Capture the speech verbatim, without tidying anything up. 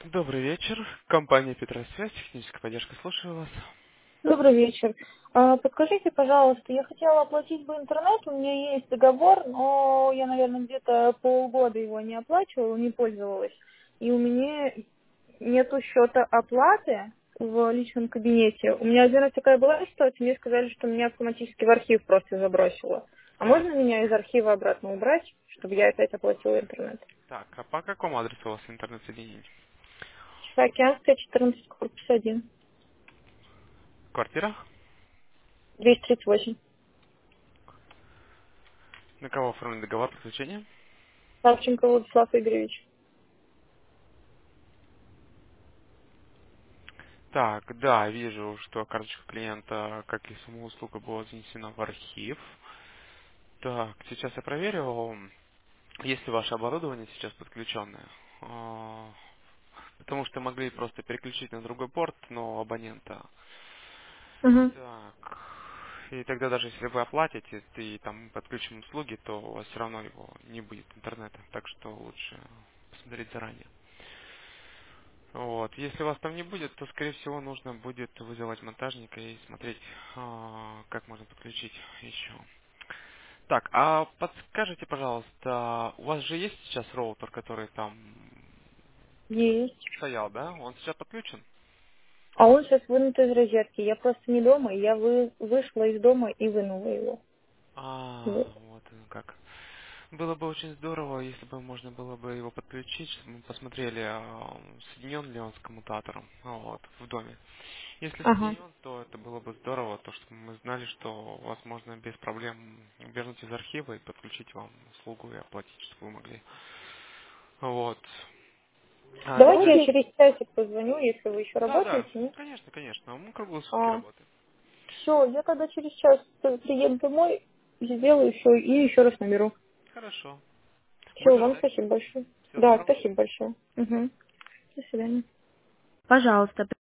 Добрый вечер. Компания Петросвязь, техническая поддержка, слушаю вас. Добрый вечер. А, Подскажите, пожалуйста, я хотела оплатить бы интернет, у меня есть договор, но я, наверное, где-то полгода его не оплачивала, не пользовалась. И у меня нету счета оплаты в личном кабинете. У меня один раз такая была ситуация, мне сказали, что меня автоматически в архив просто забросило. А можно меня из архива обратно убрать, чтобы я опять оплатила интернет? Так, а по какому адресу у вас интернет-соединение? Тихоокеанская, четырнадцать, корпус один, Квартира? двести тридцать восемь. На кого оформлен договор подключения? Савченко Владислав Игоревич. Так, да, вижу, что карточка клиента, как и сама услуга, была занесена в архив. Так, сейчас я проверю, есть ли ваше оборудование сейчас подключенное. А, Потому что могли просто переключить на другой порт, но абонента. Угу. Так. И тогда даже если вы оплатите и там подключим услуги, то у вас все равно его не будет интернета. Так что лучше посмотреть заранее. Вот. Если вас там не будет, то скорее всего нужно будет вызывать монтажника и смотреть, а, как можно подключить еще. Так, а подскажите, пожалуйста, у вас же есть сейчас роутер, который там Есть. стоял, да? Он сейчас подключен? А он сейчас вынут из розетки. Я просто не дома, и я вы, вышла из дома и вынула его. А, Вот. вот оно как. Было бы очень здорово, если бы можно было бы его подключить, чтобы мы посмотрели, а, соединен ли он с коммутатором, а, вот, в доме. Если Ага. соединен, то это было бы здорово, то что мы знали, что вас можно без проблем вернуть из архива и подключить вам услугу и оплатить, чтобы вы могли. Вот. А, Давайте я для... через часик позвоню, если вы еще Да, да, работаете. Нет? конечно, конечно. Мы круглые сутки А, работаем. все, я тогда через час при- приеду домой, сделаю все и еще раз наберу. Хорошо. Все, Буду вам ждать. спасибо большое. Всего Да, доброго. спасибо большое. До свидания. Угу. До свидания. Пожалуйста,